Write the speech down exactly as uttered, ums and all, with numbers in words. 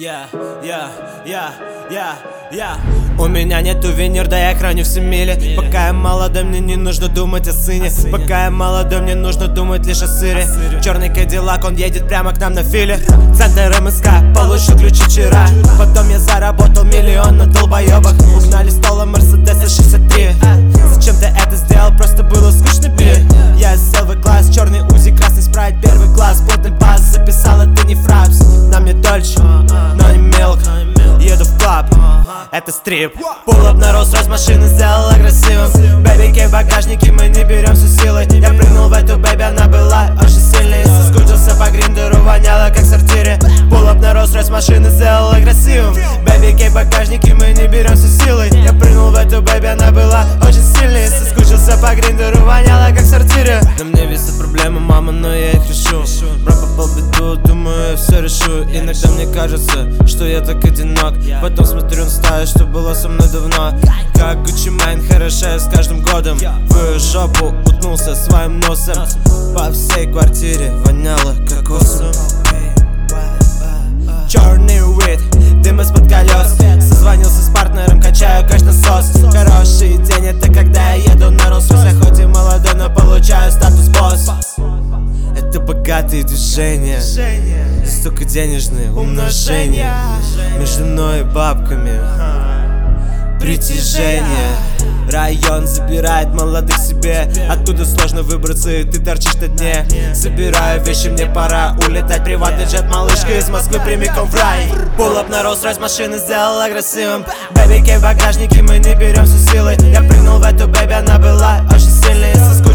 Я, я, я, я, я. У меня нету винир, да я храню все мили. Пока я молодой, мне не нужно думать о сыне. Пока я молодой, мне нужно думать лишь о сыре. Черный кадиллак, он едет прямо к нам на филе. Центр МСК, получил ключи вчера. Потом я заработал миллион на долбоебах. Угнали стола Мерседеса шестьдесят три. Зачем ты это сделал, просто было скучно, бли. Я сел в класс, черный узи, красный спрайт, первый класс. Плотный пас, записал, это не фрапс. На мне дольше, но не мелк. Еду в клаб, это стрип. Пул-ап на Rolls-Royce, машину сделал агрессивным. Бэби кей в багажнике, мы не беремся силой. Я прыгнул в эту бэби, она была очень сильной. Соскучился по гриндеру, воняло как в сортире. Пул-ап на Rolls-Royce, машину сделал агрессивным. Бэби кей в багажнике, мы не беремся силой. Я прыгнул в эту бэби, она была очень сильной. Соскучился по гриндеру, воняло как в сортире. На мне висят проблемы, мама, но я их решу. Бро попал в беду, думаю, я все решу. Иногда мне кажется, что я так одинок. Потом смотрю на стаю, что было со мной давно. Как Gucci Mane, хорошая с каждым годом. В жопу утнулся своим носом. По всей квартире воняло кокосом. Черный уид, дым из-под колес. Созвонился с партнером, качаю кэш-насос. Хороший день, это когда я еду на Rolls-Royce. Хоть и молодой, но получаю статус босс. Это богатые движения, столько денежные умножения. Между мной и бабками притяжение. Район забирает молодых себе. Оттуда сложно выбраться, и ты торчишь на дне. Собираю вещи, мне пора улетать. Приватный джет, малышка из Москвы прямиком в рай. Пул-ап на Rolls-Royce, машину сделал агрессивным. Бэби кей в багажнике, мы не беремся силой. Я прыгнул в эту бэби, она была очень сильной.